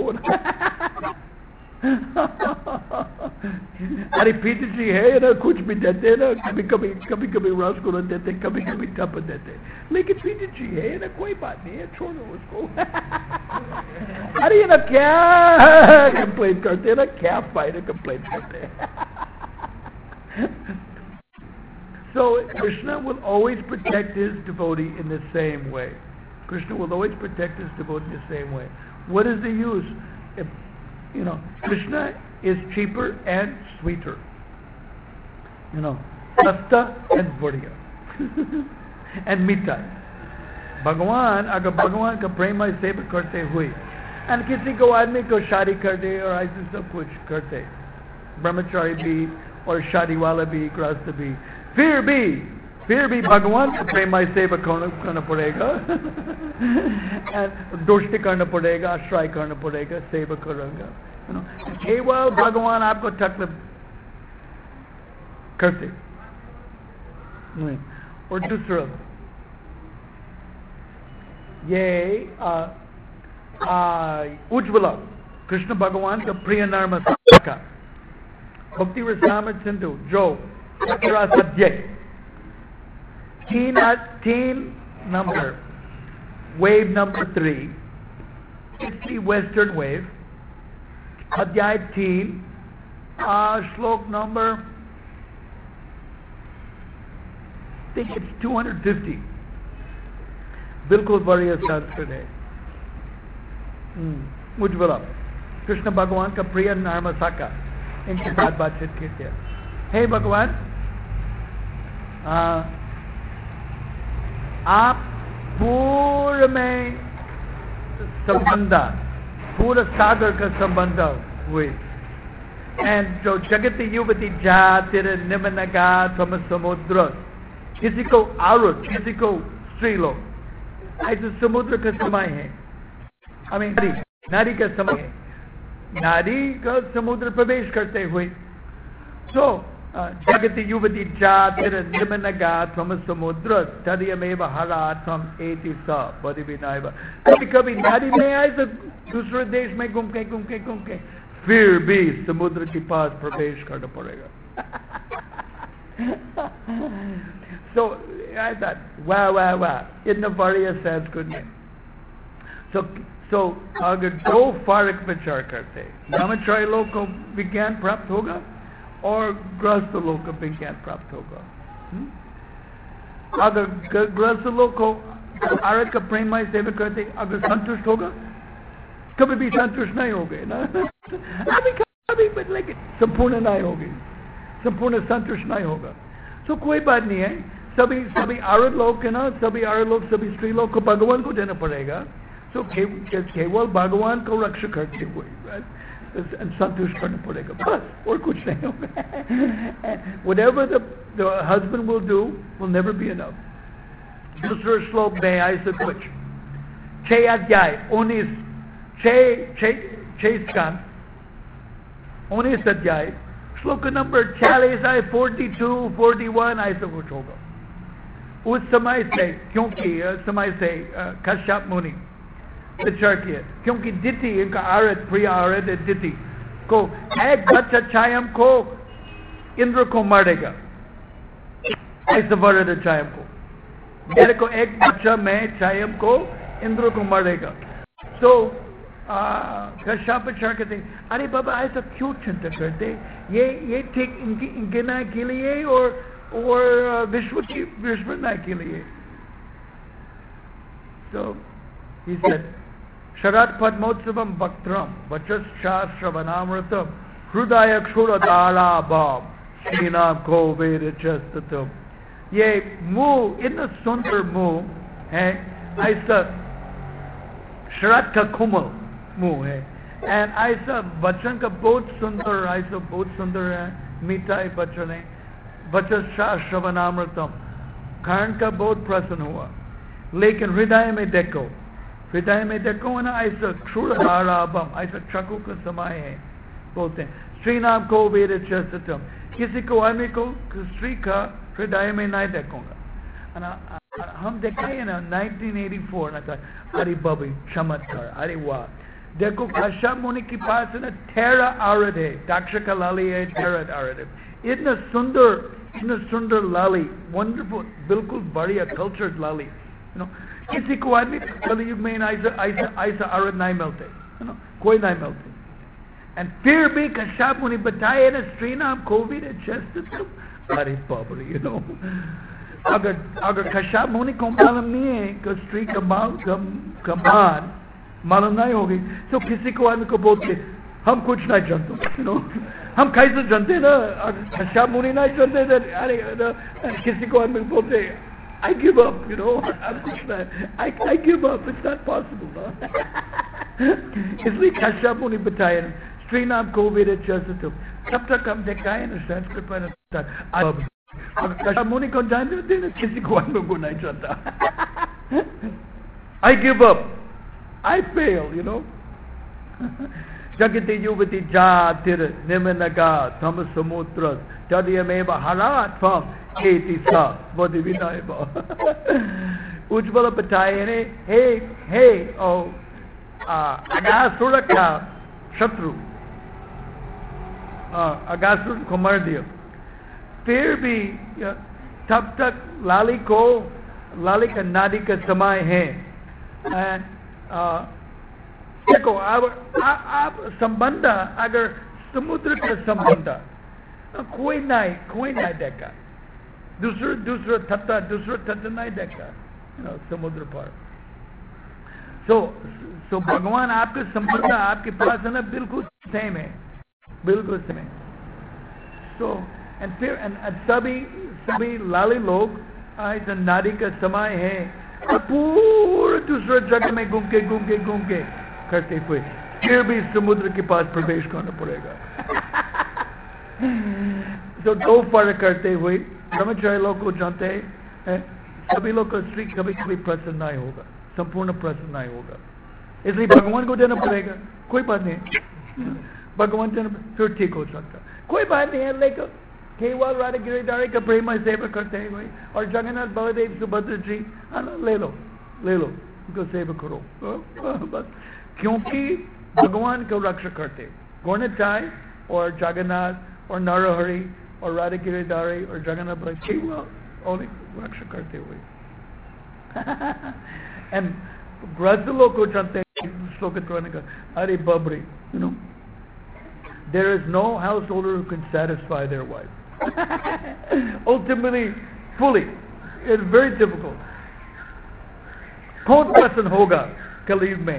A: अरे पीटी जी है ना, कुछ भी देते ना, कभी कभी कभी कभी रसगुल्ला देते, कभी कभी थप्पड़ देते, लेकिन पीटी जी है ना, कोई बात नहीं है, छोड़ो उसको. अरे ना क्या कंप्लेंट करते ना, क्या फायदा कंप्लेंट करते. So Krishna will always protect his devotee in the same way. Krishna will always protect his devotee in the same way. What is the use? If, you know, Krishna is cheaper and sweeter. You know, sasta and बढ़िया and मीठा. भगवान, अगर भगवान का प्रेम सेवा करते हुए, and किसी को आदमी को शादी कर दे और ऐसे सब कुछ करते, ब्रह्मचारी भी और शादी वाला भी, गृहस्थ भी, फिर भी फिर भी भगवान का प्रेम सेवा करना पड़ेगा. दोस्ती करना पड़ेगा, आश्रय करना पड़ेगा, सेवा करेगा. केवल भगवान आपको तकलीफ करते. और दूसरा, ये उज्ज्वला कृष्ण भगवान का प्रिय नाम का भक्ति रसामृत सिंधु, जो अध्याय तीन तीन नंबर, wave number three, it's the western wave, अध्याय तीन, श्लोक number, I think it's two hundred fifty. बिल्कुल बढ़िया संस्कृत है. उज्ज्वला कृष्ण भगवान का प्रिय नाम साका, इनके साथ बातचीत की थी. हे भगवान, आ, आप पूर्ण समुद्र में संबंध, पूरा सागर का संबंध हुए। एंड जो जगत युवती जाति निम्नगा थम समुद्र, किसी को औरत किसी को स्त्री लोग, ऐसे समुद्र का समय है। आई मीन नारी नारी का समय है, नारी का समुद्र प्रवेश करते हुए। तो जगति युवती जाति निम्नगा थम समुद्र तदयमेव हराथम एति स बदि विनाय। कभी कभी नारी नहीं आए तो दूसरे देश में घूम के घूम के घूम के फिर भी समुद्र के पास प्रवेश करना पड़ेगा। So I thought, wow, wow, wow, इतना बढ़िया सेंस कुछ नहीं। So so अगर दो फर्क विचार करते, ब्रह्मचारी लोग को विज्ञान प्राप्त होगा और गृहस्थ लोग को विज्ञान प्राप्त होगा। हुँ? अगर गृहस्थ लोग को आरत का प्रेममय सेवा करते अगर संतुष्ट होगा, कभी भी संतुष्ट नहीं होगे ना। अभी कभी लेकिन संपूर्ण नहीं होगी, संपूर्ण संतुष्ट नहीं होगा। तो कोई बात नहीं है, सभी सभी आरत लोग के ना, सभी आरत लोग सभी स्त्री लोग को भगवान को देना पड़ेगा। तो केवल भगवान को रक्षा करते हुए संतुष्ट करना पड़ेगा, बस, और कुछ नहीं होगा। Whatever the, the husband will do will never be enough. दूसरा श्लोक में ऐसा कुछ छह अध्याय उन्नीस छह छह छह स्कंद उन्नीस अध्याय श्लोक नंबर चालीस है फोर्टी टू फोर्टी वन ऐसा कुछ होगा। उस समय से, क्योंकि समय से कश्यप मुनि विचार किया, क्योंकि दिति इनका आरत प्रिय आरत दिति को एक बच्चा चायम को इंद्र को मारेगा, ऐसा वरद चायम को, मेरे को एक बच्चा में चायम को इंद्र को मारेगा। तो कश्यप विचार करते, अरे बाबा ऐसा क्यों चिंता करते, ये ये ठीक इनकी इनके ना के लिए और और विश्व की विश्व ना के लिए। तो he said, शरद पद्मोत्सवम वक्त्रम वचश्चाश्रवणामृतम हृदय क्षुरदाराभम श्रीनाम को वेदचस्तुतम। ये मुंह इतना सुंदर मुंह है, ऐसा शरद का कोमल मुंह है, एंड ऐसा वचन का बहुत सुंदर, ऐसा बहुत सुंदर है, मीठा वचन है। वचश्चाश्रवणामृतम, कर्ण का बहुत प्रसन्न हुआ, लेकिन हृदय में देखो, हृदय में देखो ना, ऐसा क्षुरधाराभम, ऐसा चक्कू का समय है बोलते हैं। स्त्री नाम को वेदचस्तुतम, किसी को आदमी को स्त्री का हृदय में नहीं देखूंगा। हम देखे ना नाइनटीन एटी फोर ना था, अरे बबी चमत्कार, अरे वाह, देखो कश्यप मुनि के पास ना तेरह औरत है, दाक्षका लाली है, तेरह औरत है, इतना सुंदर इतना सुंदर लाली, वंडरफुल, बिल्कुल बढ़िया कल्चर्ड लाली। यू नो, किसी को आदमी कलयुग में ऐसा ऐसा ऐसा औरत नहीं मिलते, यू नो, कोई नहीं मिलते। एंड फिर भी कश्यप मुनि बताए ना स्त्री नाम कोविड चेस्ट, अरे बाबरी, यू नो, अगर अगर कश्यप मुनि को मालूम नहीं है कि स्त्री का माल का मान मालूम नहीं होगी, तो किसी को आदमी को बोलते हम कुछ नहीं जानते, यू नो, हम कैसे जानते ना, कश्यप मुनि नहीं जानते, अरे किसी को आदमी बोलते I give up, you know, I'm कुछ नहीं, I I give up, it's not possible, ना। इसलिए कश्यप मुनि बताए स्त्री नाम को वेदचस्तुतम। तब तक हम दिखाए ना संस्कृत पर अब कश्यप मुनि को जानते थे ना, किसी को आदमी को नहीं जानता। I give up, I fail, you know. जगति युवती जातिर निम्नगा थम समुद्र तदयमेव हरात्वम एति स बदि विनाय। उज्ज्वल बताए ने, हे हे ओ अगासुर का शत्रु, अगासुर को मार दिया, फिर भी तब तक लाली को, लाली का नादी का समय है। देखो अब आप संबंध, अगर समुद्र का संबंध कोई नहीं कोई नहीं देखा, दूसरा दूसरा तत्व दूसरा तत्व नहीं देखा समुद्र पर। सो सो भगवान आपके संबंध आपके पास है ना, बिल्कुल सेम है, बिल्कुल सेम है। सो एंड फिर सभी सभी लाली लोग, नारी का समय है, पूरे दूसरे जगह में घूम के घूम के घूम के करते हुए फिर भी समुद्र के पास प्रवेश करना पड़ेगा। तो दो फर्क करते हुए ब्रह्मचारी लोग को जानते हैं, सभी लोग का स्त्री कभी कभी प्रसन्न नहीं होगा, संपूर्ण प्रसन्न नहीं होगा, इसलिए भगवान को देना पड़ेगा। कोई बात नहीं, भगवान देना फिर ठीक हो सकता, कोई बात नहीं है। लेकिन केवल राधा गिरिधारी का प्रेम सेवा करते हैं कोई, और जगन्नाथ बलदेव सुभद्रा जी ले लो ले लो उनको सेवा करो बस, क्योंकि भगवान को रक्षा करते गौरचाय और जगन्नाथ और नरहरि और राधा गिरिधारी और जगन्नाथ बलदेव केवल और रक्षा करते हुए एंड गृहस्थ लोग को जानते हैं श्लोक करने का, अरे बबरी, you know, there is no householder who can satisfy their wife. Ultimately, fully, it's very difficult. कौन प्रसन्न होगा कलयुग में?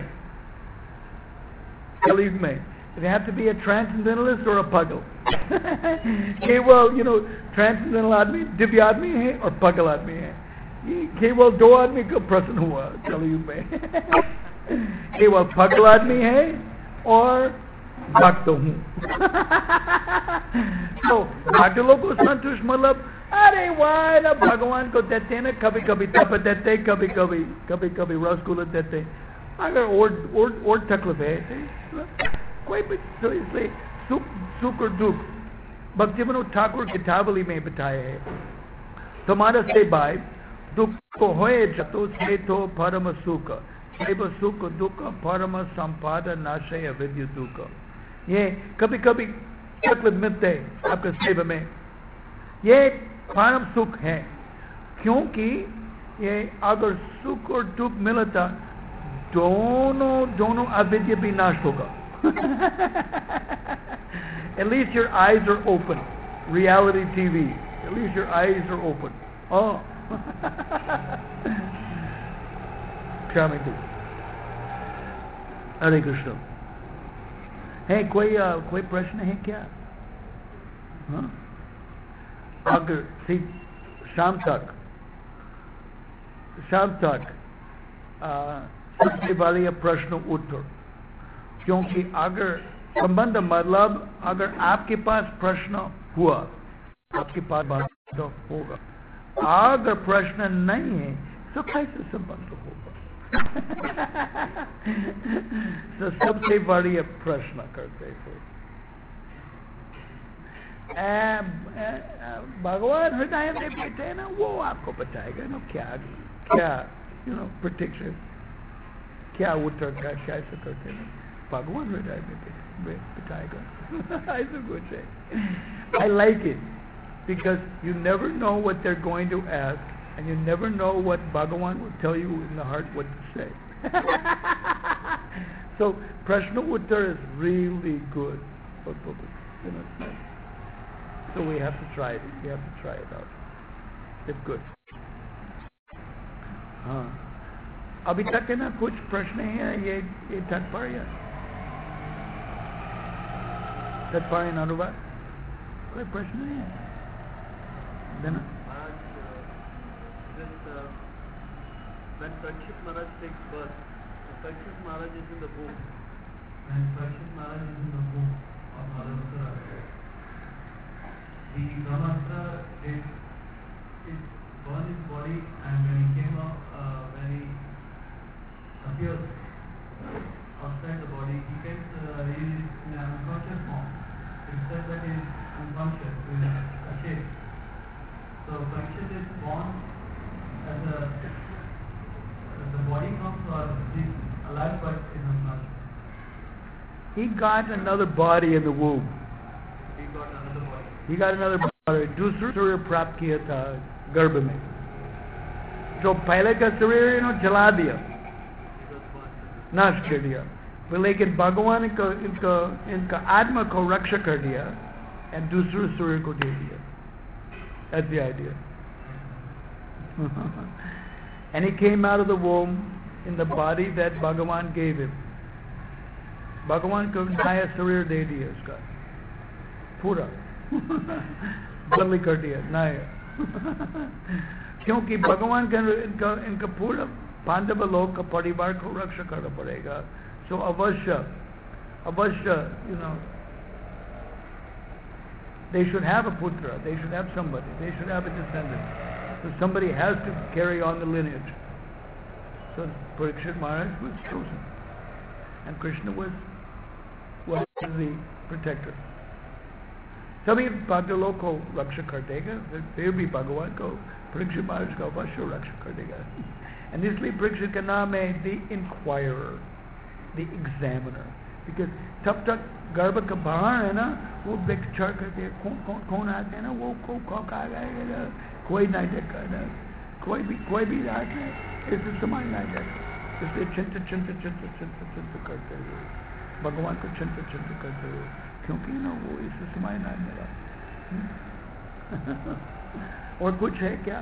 A: कलयुग में they have to be a transcendentalist or a pagal. केवल you know transcendental आदमी दिव्य आदमी है और pagal आदमी है, केवल दो आदमी को प्रसन्न हुआ कलयुग में। केवल pagal आदमी है और भक्त हूँ। तो भक्त लोग को संतुष्ट मतलब अरे वाह ना भगवान को देते हैं ना, कभी कभी तप देते, कभी कभी कभी कभी रसगुल्ला देते, अगर और और और तकलीफ है कोई भी, तो इसलिए सुख सुख और दुख भक्ति विनोद ठाकुर की थावली में बताए है। तुम्हारा से भाई दुख को होए जतो से तो परम सुख, सेव सुख दुख परम संपाद नाशय विद्य दुख। ये कभी कभी तकलीफ मिलते हैं आपके सेवा में, ये परम सुख है, क्योंकि ये अगर सुख और दुख मिलता दोनों दोनों अविद्या भी नाश होगा। At least your eyes are open. Reality T V. At least your eyes are open. Oh. Coming to. Hare Krishna. है कोई आ, कोई प्रश्न है क्या? हाँ? अगर सी शाम तक शाम तक सबसे वाले प्रश्न उत्तर, क्योंकि अगर संबंध मतलब अगर आपके पास प्रश्न हुआ आपके पास बात तो होगा, अगर प्रश्न नहीं है तो कैसे संबंध होगा? तो सबसे बड़ी प्रश्न करते थे भगवान हृदय में बैठे हैं ना, वो आपको बताएगा ना क्या क्या यू नो प्रोटेक्शन क्या उत्तर का कैसे करते हैं, भगवान हृदय में बताएगा। ऐसा कुछ है। I like it because you never know what they're going to ask and you never know what Bhagavan will tell you in the heart what to say. So Prashna Uttar is really good. You know, it's nice. So we have to try it. We have to try it out. It's good. हाँ, अभी तक है ना कुछ प्रश्न है ये ये तात्पर्य तात्पर्य अनुवाद कोई प्रश्न नहीं है देना। When Parikshit Maharaj takes birth, Parikshit Maharaj is in the womb. When Parikshit Maharaj is in the womb of Bharavasura, the Brahmastra did is burn his body, and when he came out, uh, when he appeared outside the body, he came to, uh, he is in an unconscious form. It said that he is unconscious, he is ashamed. So Parikshit is born as a the body comes or he's alive but is unconscious. He got another body in the womb. He got another body. He got another body. दूसरा शरीर प्राप्त किया था गर्भ में, जो पहले का शरीर इन्होंने जला दिया, नाश कर दिया, लेकिन भगवान को इनका इनका आत्मा को रक्षा कर दिया और दूसरे शरीर को दे दिया. That's the idea. And he came out of the womb in the body that Bhagavan gave him. Bhagavan को नया शरीर दे दिया उसका पूरा बदली कर दिया नया. क्योंकि भगवान का इनका इनका पूरा पांडव लोग का परिवार को रक्षा करना पड़ेगा. So अवश्य अवश्य you know they should have a putra, they should have somebody, they should have a descendant. So somebody has to carry on the lineage. So Parikshit Maharaj was chosen, and Krishna was was the protector. सभी पांच लोग को रक्षा कर देगा, फिर भी भगवान को परीक्षित महाराज का अवश्य रक्षा कर देगा. And इसलिए परीक्षित का नाम है the inquirer, the examiner, because तब तक गर्भ का बाहर है ना, वो विचार करते हैं कौन कौन कौन आते हैं ना, वो को कौन आ गया, कोई नहीं देखा ना, कोई भी कोई भी रात में इसे समय नहीं देखा. इसलिए चिंता चिंता चिंता चिंता चिंता करते हुए भगवान को चिंता चिंता करते हुए, क्योंकि ना वो इसे समय नहीं मिला. और कुछ है क्या?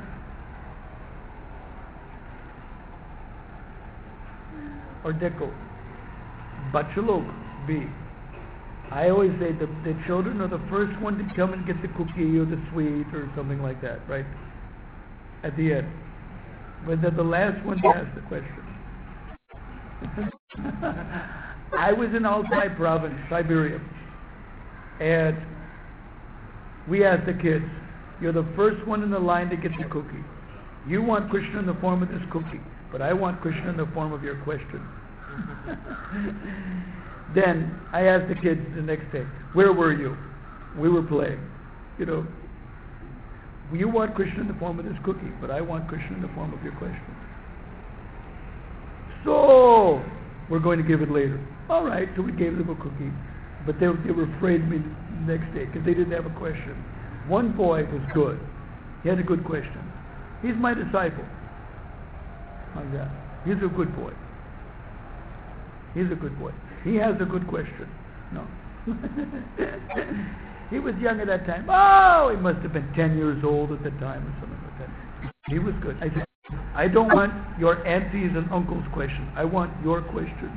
A: और देखो बच्चे लोग भी, I always say the, the children are the first one to come and get the cookie or the sweet or something like that, right? At the end. But they're the last one to ask the question. I was in Altai province, Siberia, and we asked the kids, you're the first one in the line to get the cookie. You want Krishna in the form of this cookie, but I want Krishna in the form of your question. Then I asked the kids the next day, where were you? We were playing. You know, you want Krishna in the form of this cookie, but I want Krishna in the form of your question. So, we're going to give it later. All right, so we gave them a cookie, but they, they were afraid of me the next day because they didn't have a question. One boy was good. He had a good question. He's my disciple. How's that? He's a good boy. He's a good boy. He has a good question. No. He was young at that time. Oh, he must have been ten years old at the time or something like that. He was good. I said, I don't want your aunties and uncles' question. I want your question.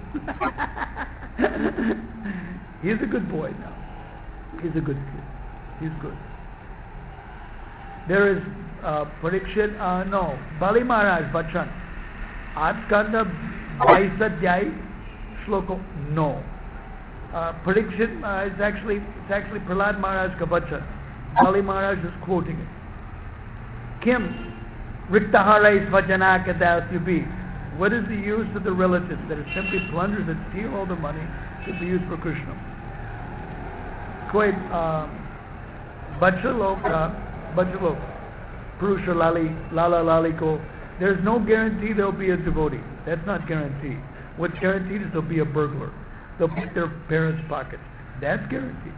A: He's a good boy now. He's a good kid. He's good. There is uh, Parikshit, uh, no, Bali Maharaj Vachan. Adskanda Vaisathyai Shloko, no. Uh, Parikshit uh, is actually, it's actually Prahlad Maharaj Vachan. Bali Maharaj is quoting it. Kim Riktaharais Vajana Kadasyubi. What is the use of the relatives that are simply plunders that steal all the money to be used for Krishna? Koi Bacha Loka, Bacha Loka, Purusha Lali, Lala Laliko. There's no guarantee there'll be a devotee. That's not guaranteed. What's guaranteed is there'll be a burglar. They'll pick their parents' pockets. That's guaranteed.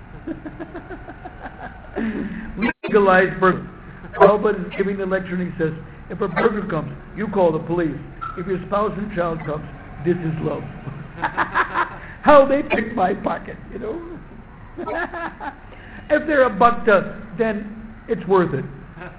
A: Legalized burglar. Prabhupada is giving the lecture and he says, if a burglar comes, you call the police. If your spouse and child comes, this is love. How they pick my pocket, you know? If they're a bhakta, then it's worth it.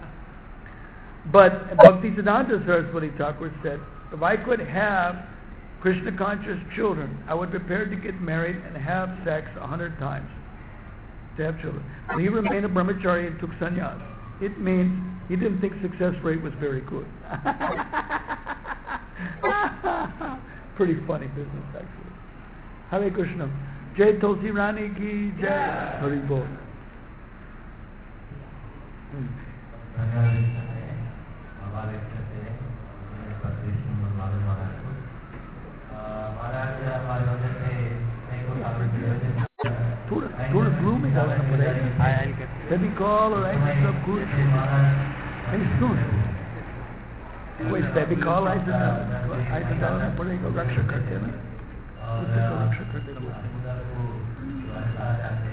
A: But Bhaktisiddhanta Saraswati Thakur said, if I could have Krishna conscious children, I would be prepared to get married and have sex a hundred times to have children. But he remained a brahmachari and took sannyas. It means he didn't think success rate was very good. Pretty funny business, actually. Hare Krishna. Jai Tulsi Rani ki Jai. Hari Bol. थोड़ा थोड़ा blue में डालना पड़ेगा. Fevicol or ice सब कुछ. नहीं सुन. कोई Fevicol ice ice डालना पड़ेगा, रक्षा करते हैं ना. उससे रक्षा करते हैं.